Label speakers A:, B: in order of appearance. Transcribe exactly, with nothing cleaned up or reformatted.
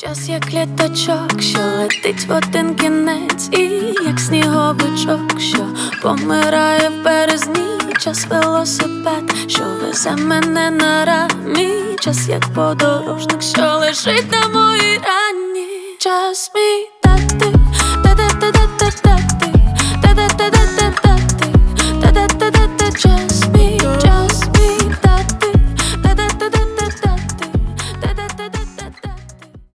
A: Час як літачок, що летить в один кінець, і як сніговичок, що помирає в березні. Час велосипед, що везе мене на рамі. Час як подорожник, що лежить на моїй рані. Час мій, так ти